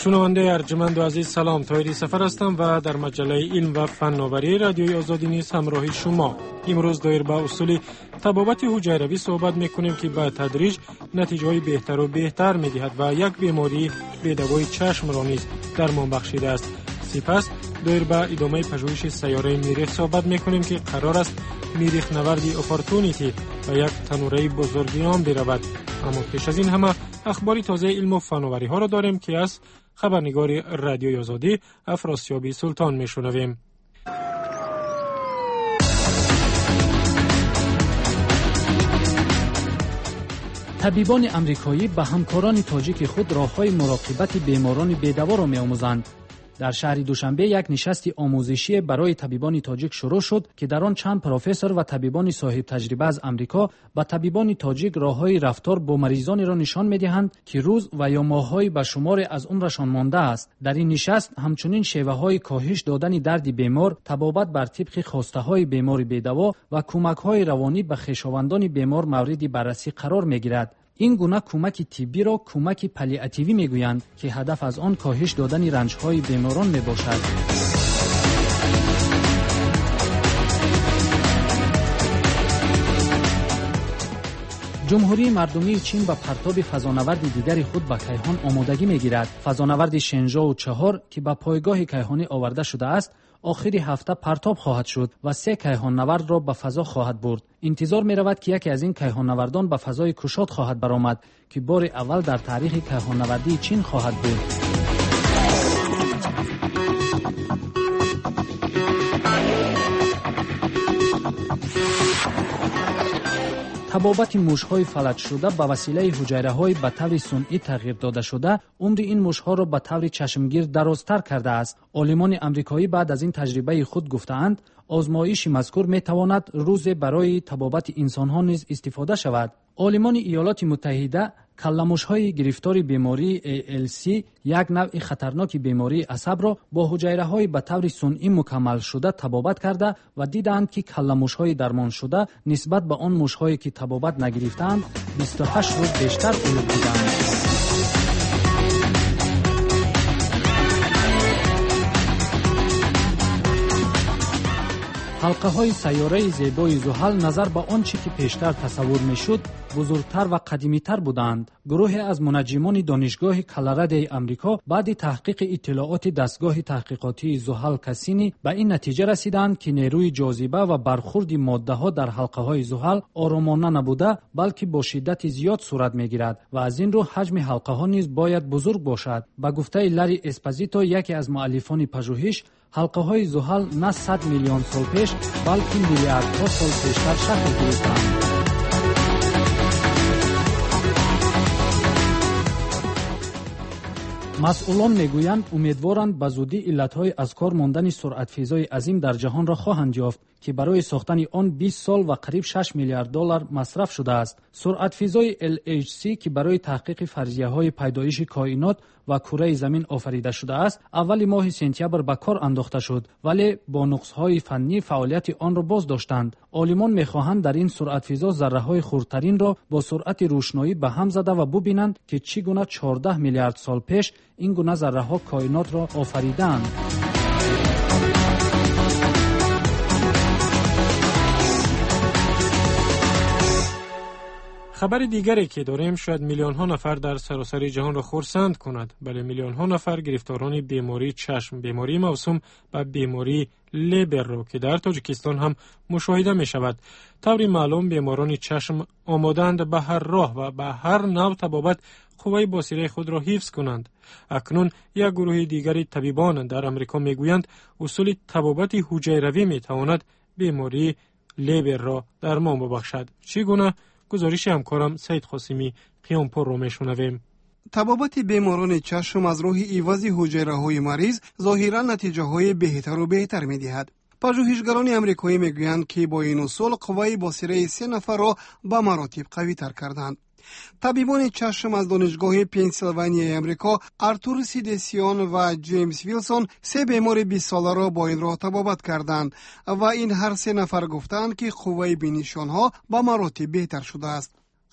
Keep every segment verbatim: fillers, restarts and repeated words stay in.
شنونده ارجمند و عزیز سلام، طاهری سفر هستم و در مجله علم و فناوری رادیوی آزادی نیز همراه شما. امروز دایر به اصول طبابت حجیروی صحبت میکنیم که به تدریج نتیجه های بهتر و بهتر میدهد و یک بیماری به دوای چشم را نیز درمان بخشیده است. سپس دایر به ادامه پژوهش سیاره مریخ صحبت میکنیم که قرار است مریخ نوردی اپورتونیتی و یک تنوره بزرگیان برود. اما پیش از این همه اخباری تازه علم و فناوری ها را داریم که از خبرنگار رادیوی آزادی افراسیاب سلطان میشنویم. طبیبان امریکایی به همکاران تاجیک خود راه‌های مراقبت بیماران بی‌دوا را می‌آموزند. در شهر دوشنبه یک نشست آموزشی برای طبیبان تاجیک شروع شد که در آن چند پروفسور و طبیبان صاحب تجربه از امریکا به طبیبان تاجیک راه‌های رفتار با مریضانی را نشان می‌دهند که روز و یا ماه‌های به شمار از عمرشان مانده است. در این نشست همچنین شیوه‌های کاهش دادن درد بیمار، طبابت بر طبق خواسته‌های بیمار بی‌دوا و کمک‌های روانی به خویشاوندان بیمار مورد بررسی قرار می‌گیرد. این گونه کمک طبی را کمک پالیاتیوی میگویند که هدف از آن کاهش دادن رنج‌های بیماران میباشد. جمهوری مردمی چین با پرتاب فضانورد دیگری خود به کیهان آمادگی میگیرد. فضانورد شنژاو چهار که به پایگاه کیهانی آورده شده است، آخری هفته پرتاب خواهد شد و سه کیهان نورد را به فضا خواهد برد. انتظار می رود که یکی از این کیهان نوردان به فضای کشاد خواهد برآمد که بار اول در تاریخ کیهان نوردی چین خواهد بود. طبابت موش‌های فلج شده به وسیله حجیره‌های به طور صنعی تغییر داده شده، عمر این موش‌ها را به طور چشمگیر درازتر کرده است. عالمان آمریکایی بعد از این تجربه خود گفتند آزمایش مذکور می‌تواند روز برای طبابت انسان‌ها نیز استفاده شود. عالمان ایالات متحده کله‌موش‌های گرفتار بیماری ای ال سی، یک نوع خطرناک بیماری عصب را با حجیره‌های به طور صنعی مکمل شده طبابت کرده و دیدند که کله‌موش‌های درمان شده نسبت به آن موش‌هایی که طبابت نگرفتند بیست و هشت روز بیشتر عمر بودند. حلقه های سیاره زیبای زحل نظر به آنچه که پیشتر تصور میشد بزرگتر و قدیمی تر بودند. گروه از منجمان دانشگاه کلرادای امریکا بعد تحقیق اطلاعات دستگاه تحقیقاتی زحل کسینی به این نتیجه رسیدند که نیروی جاذبه و برخورد ماده ها در حلقه های زحل آرامانه نبوده بلکه با شدت زیاد صورت میگیرد و از این رو حجم حلقه ها نیز باید بزرگ باشد. به گفته لری اسپازیتو، یکی از مؤلفان پژوهش، حلقه های زحل نه صد میلیون سال پیش بلکه میلیاردها سال پیشتر شکل گرفتند. مسئولان میگویند امیدوارند به زودی علتهای از کار ماندن سرعت فیزای عظیم در جهان را خواهند یافت که برای ساختن آن بیست سال و قریب شش میلیارد دلار مصرف شده است. سرعت فیزای ال اچ سی که برای تحقیق فرضیه‌های پیدایش کائنات و کره زمین آفریده شده است، اول ماه سپتامبر به کار انداخته شد ولی با نقص‌های فنی فعالیت آن را باز داشتند. عالمان می‌خواهند در این سرعت فیزا ذره‌های خردترین را با سرعت روشنایی به هم زده و ببینند که چگونه چهارده میلیارد سال پیش این گونه ذره‌ها کائنات را آفریدند. خبر دیگری که داریم شاید میلیون ها نفر در سراسر جهان را خرسند کند. بله، میلیون ها نفر گرفتاران بیماری چشم، بیماری موسوم به بیماری لیبر را که در تاجیکستان هم مشاهده می شود. طوری معلوم بیماران چشم آمادند به هر راه و به هر نوع طبابت قوه بصیره خود را حفظ کنند. اکنون یک گروه دیگری طبیبان در امریکا می گویند اصول طبابت حجیروی می تواند بیماری لیبر را درمان ببخشد. چگونه؟ گزارش همکارم سید قاسمی قیامپور رو میشنویم. طبابت بیماران چشم از راه ایواز حجیره‌های مریض ظاهراً نتیجه‌های بهتر و بهتر می‌دهد. پژوهشگران امریکایی میگویند که با این اصول قوه بصیره سه نفر را به مراتب قوی‌تر کردند. طبیبان چشم از دانشگاه پنسیلوانیای امریکا، آرتور سیدسیان و جیمز ویلسون، سه بیمار بیست ساله را با این راه طبابت کردند و این هر سه نفر گفتند که قوه بینیشان ها به مراتب بهتر شده است.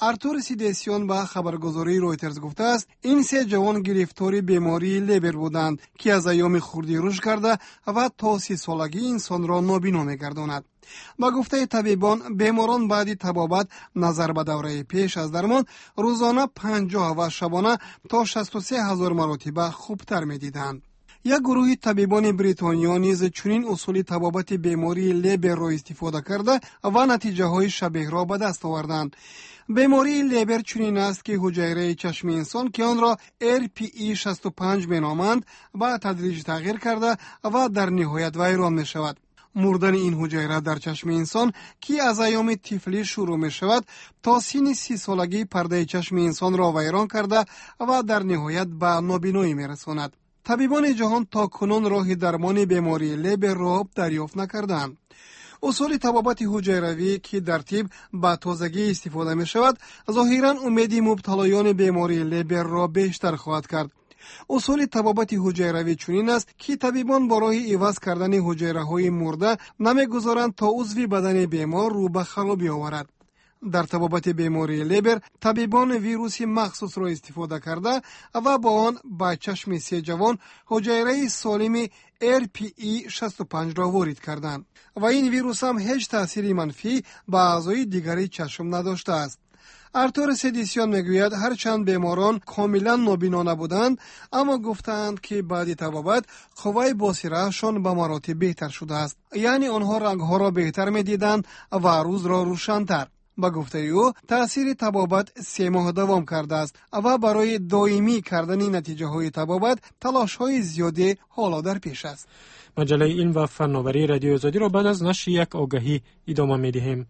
артур сидесیون با خبرگزاری رویترز گفته است این سه جوان گرفتار بیماری لیبر بودند که از ایام خردی رشد کرده و تا سی سالگی انسان را نابینا می‌گرداند. با گفته طبیبان بیماران بعد طبابت نظر به دوره پیش از درمان روزانه پنجاه و شبانه تا شصت و سه هزار مرتبه خوبتر می‌دیدند. یک گروه طبیبان بریتانیا نیز چنین اصول طبابت بیماری لیبر را استفاده کرده و نتیجه های شبیه را به دست آوردند. بیماری لیبر چنین است که حجره چشم انسان که آن را ار پی ای شصت و پنج مینامند با تدریج تغییر کرده و در نهایت ویران می شود. مردن این حجره در چشم انسان که از ایام طفلی شروع می شود تا سن سی سالگی پرده چشم انسان را ویران کرده و در نهایت به نابینایی می رساند. طبیبان جهان تا کنون راه درمان بیماری لیبر را دریافت نکردند. اصول طبابت حجروی که در طب با تازگی استفاده می شود ظاهراً امید مبتلایان بیماری لیبر را بیشتر خواهد کرد. اصول طبابت حجروی چنین است که طبیبان برای عوض کردن حجره های مرده نمیگذارند تا عضو بدن بیمار رو به خرابی آورد. در طبابت بیماری لیبر طبیبان ویروسی مخصوص را استفاده کرده و با آن به چشم سه جوان حجره سالم ار پی ای شصت و پنج را وارد کردند و این ویروس هم هیچ تأثیر منفی به اعضای دیگری چشم نداشته است. ارتور سدیسیان میگوید هرچند بیماران کاملا نابینا نبودند اما گفتند که بعد طبابت قوای بصیرتشان به مراتب بهتر شده است، یعنی آنها رنگها را بهتر میدیدند و روز را روشن‌تر. با گفته او تأثیر طبابت سه ماه دوام کرده است و برای دائمی کردن نتیجه های طبابت تلاش های زیادی حالا در پیش است. مجله علم و فناوری رادیو آزادی را بعد از نشر یک آگهی ادامه می‌دهیم.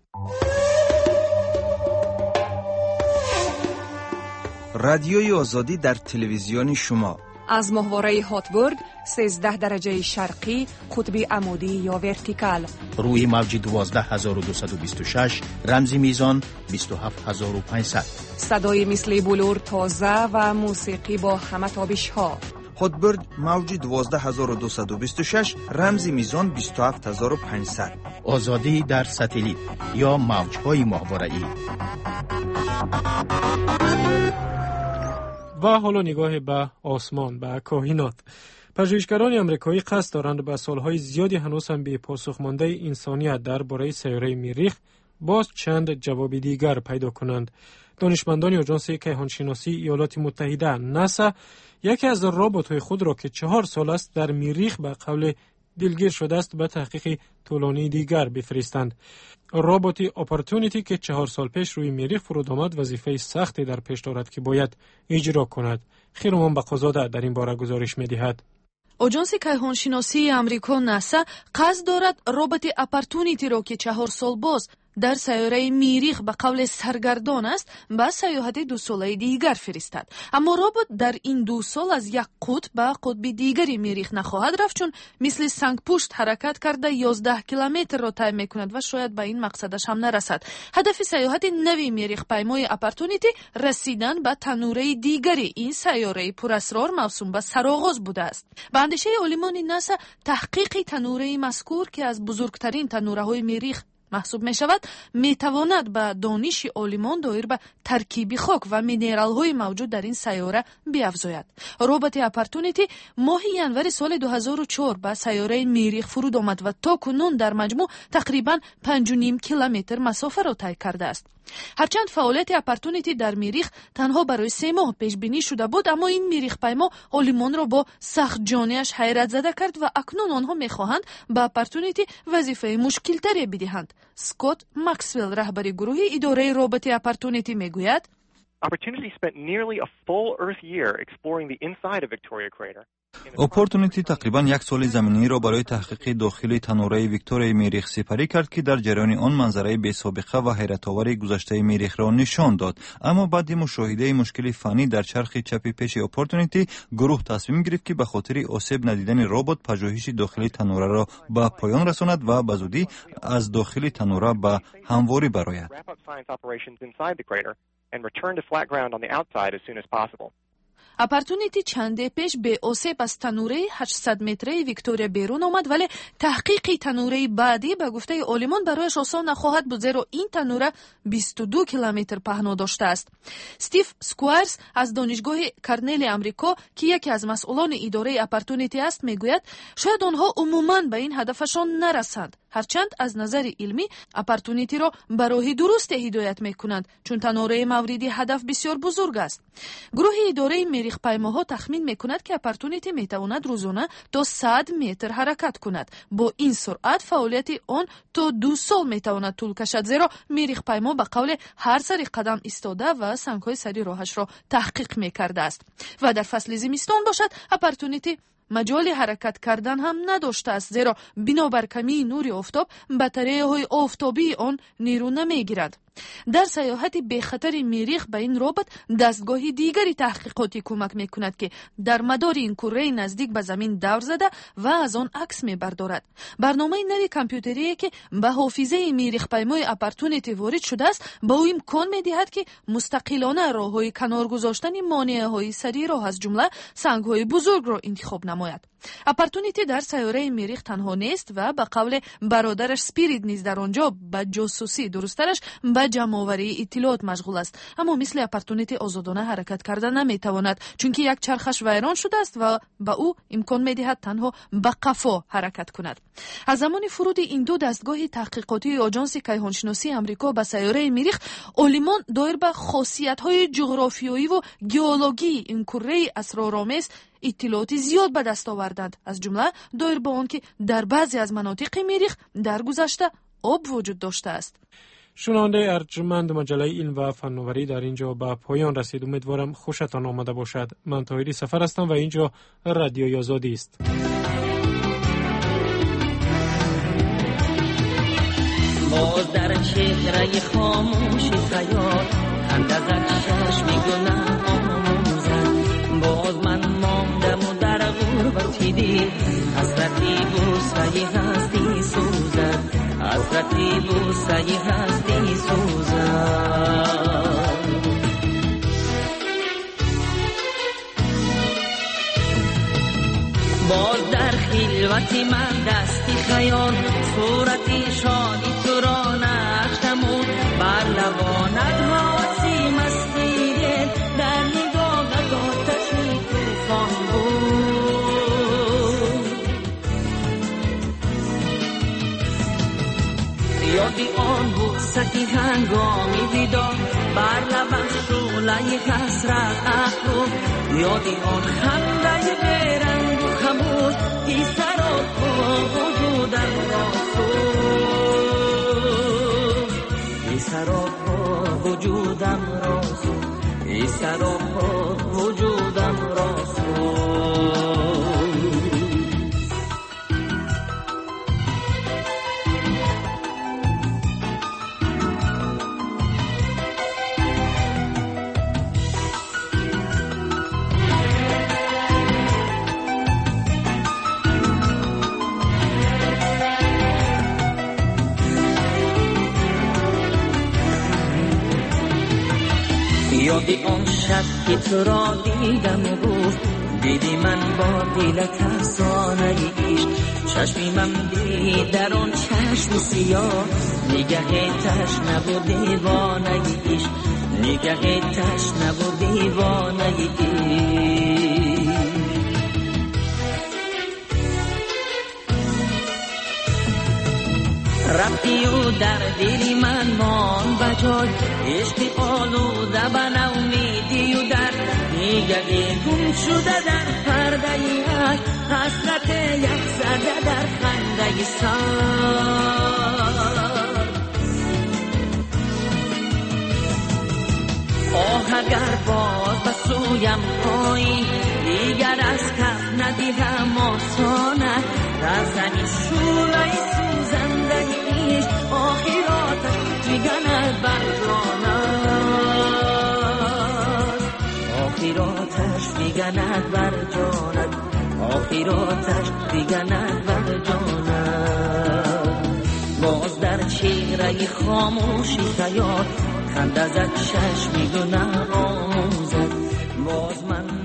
رادیوی آزادی در تلویزیون شما از ماهواره هاتبورگ سیزده درجه شرقی قطب عمودی یا ورتیکال روی موج دوازده هزار و دویست و بیست و شش رمزی میزان بیست و هفت هزار و پانصد صدای مثل بلور تازه و موسیقی با همه تابش ها. هاتبورگ موج دوازده هزار و دویست و بیست و شش رمزی میزان بیست و هفت هزار و پانصد. آزادی در ساتلیت یا موج‌های ماهواره‌ای. و حالا نگاه به آسمان، به کائنات. پژوهشگران آمریکایی قصد دارند به سالهای زیادی هنوز هم به پاسخ مانده انسانیت درباره سیاره مریخ باز چند جواب دیگر پیدا کنند. دانشمندان آژانس کیهانشناسی ایالات متحده ناسا یکی از ربات‌های خود را که چهار سال است در مریخ به قول دلگیر شده است به تحقیق طولانی دیگر بفرستند. ربات اپورتونیتی که چهار سال پیش روی مریخ فرود آمد وظیفه سختی در پیش دارد که باید اجرا کند. خیرمان بقازاده در این باره گزارش می‌دهد. آژانس کیهانشناسی آمریکا ناسا قصد دارد ربات اپورتونیتی را که چهار سال باز در سیاره مریخ به قول سرگردان است به سیاحت دو ساله دیگر فرستد. اما ربات در این دو سال از یک قطب به قطب دیگری مریخ نخواهد رفت، چون مثل سنگ پشت حرکت کرده یازده کیلومتر را طی میکند و شاید به این مقصدش هم نرسد. هدف سیاحت نوی مریخ پیمای اپورتونیتی رسیدن به تنوره دیگری این سیاره پراسرار موسوم به سرآغاز بوده است. به اندیشه عالمان ناسا تحقیق تنوره مذکور که از بزرگترین تنوره های مریخ محسوب می شود می تواند به دانش عالمان دایر به ترکیب خاک و مینرال های موجود در این سیاره بیافزاید. ربات اپورتونیتی ماه ینور سال دو هزار و چهار به سیاره مریخ فرود آمد و تا کنون در مجموع تقریبا پنج و نیم کیلومتر مسافت را طی کرده است. هرچند فعالیت اپورتونیتی در مریخ تنها برای سه ماه پیش بینی شده بود، اما این مریخ پیما عالمان را با سخت جانیش حیرت زده کرد و اکنون آنها میخواهند به اپورتونیتی وظیفه مشکل تری بدهند. اسکات مکسول رهبر گروه اداره ربات اپورتونیتی میگوید Opportunity spent nearly a full Earth year exploring the inside of Victoria Crater. اپورتونیتی تقریبا یک سال زمینی را برای تحقیق داخل تنوره ویکتوریا مریخ سپری کرد که در جریان آن منظره بی سابقه و حیرت‌آور گذشته مریخ را نشان داد. اما بعد مشاهده مشکل فنی در چرخ چپ پیش اپورتونیتی، گروه تصمیم گرفت که به خاطر آسیب ندیدن ربات پژوهش داخل تنوره را به پایان رساند و به زودی از داخل تنوره به همواری برآید. апартунити чанде пеш беосеб аз танураи ҳаштсад метраи Виктория берун омад, вале таҳқиқи танураи баъдӣ ба гуфтаи олимон барояш осон нахоҳад буд, зеро ин танура бисту ду километр паҳно доштааст. Стив Сквайрс аз донишгоҳи Корнели Амрико, ки яке аз масъулони идораи апартунити аст, мегӯяд шояд онҳо умуман ба ин ҳадафашон нарасанд, ҳарчанд аз назари илмӣ апартунитиро ба роҳи дурусте ҳидоят мекунанд, чун танураи мавриди ҳадаф бисёр бузург аст. гурӯҳи идораи мерихпаймоҳо тахмин мекунад, ки апартунити метавонад рӯзона то сад метр ҳаракат кунад. бо ин суръат фаъолияти он то ду сол метавонад тӯл кашад, зеро мерихпаймо ба қавле ҳар сари қадам истода ва сангҳои сари роҳашро таҳқиқ мекардааст. ва дар фасли зимистон бошад, апартунити маҷоли ҳаракат кардан ҳам надоштааст, зеро бинобар камии нури офтоб батареяҳои офтобии он нерӯ намегирад. дар сайёҳати бехатари мерих ба ин робот дастгоҳи дигари таҳқиқотӣ кӯмак мекунад, ки дар мадори ин курраи наздик ба замин давр зада ва аз он акс мебардорад. барномаи нави компютерие, ки ба ҳофизаи мерихпаймои апартунити ворид шудааст, ба ӯ имкон медиҳад, ки мустақилона роҳҳои канор гузоштани монеаҳои сари роҳ аз ҷумла сангҳои бузургро интихоб намояд. апартунити дар сайёраи мерих танҳо нест ва ба қавле бародараш Спирит низ дар он ҷо ба ҷосусӣ, дурусттараш ба ҷамъоварии иттилоот машғул аст, аммо мисли апартунити озодона ҳаракат карда наметавонад, чунки як чархаш вайрон шудааст ва ба ӯ имкон медиҳад танҳо ба қафо ҳаракат кунад. аз замони фуруди ин ду дастгоҳи таҳқиқотии оҷонси кайҳоншиносии Амрико ба сайёраи мерих, олимон доир ба хосиятҳои ҷуғрофиёиву геологии ин курраи асроромез иттилооти зиёд ба даст оварданд, аз ҷумла доир ба он ки дар баъзе аз манотиқи мерих дар гузашта об вуҷуд доштааст. шунавандаи арҷманд маҷалаи илм ва фанноварӣ дар ин ҷо ба поён расид. умедворам хушатон омада бошад. ман тоҳири сафар ҳастам ва ин ҷо радиои озодист. باز در چهره خاموشی خیال خنده زد چشمی گناه آموزد باز من ماندم و در غربتی دید حسرتی بوسه هستی سوزد حسرتی بوسه هستی سوزد باز در خلوتی من دستی خیال صورتی شادی تو را نقش نمود بر لبانت حواسی مستی دل در نگاهت آتشی طوفان بود یادی آن بوستی هنگامی بیدار بر لبم شعله حسرت افروخت یادی آن خنده بیرنگ و خموش بی سراب وجودم را سوخت بی سراب وجودم را سوخت بی سراب وجودم را سوخت یادی آن شب که تو را دیدم و گفت دیدی من با دلت افسانه عشق چشمی من دید در آن چشم سیاه نگه تشنه و دیوانه عشق نگه تشنه و دیوانه عشق رفتی و در دلی من مان بجای عشقی آلوده به نومیدی و در نگهی گم شده در پرده یک حسرت یک زده در خنده سر آه اگر باز به سویم پایی دیگر از کف ندیدم آسانه در زمین شوله سوزنده ایش آخراتش دیگرد بر جانت آخراتش دیگرد بر جانت آخراتش دیگرد بر جانت باز در چهره خاموشی خیال خنده زد چشمی گناه آموزد باز من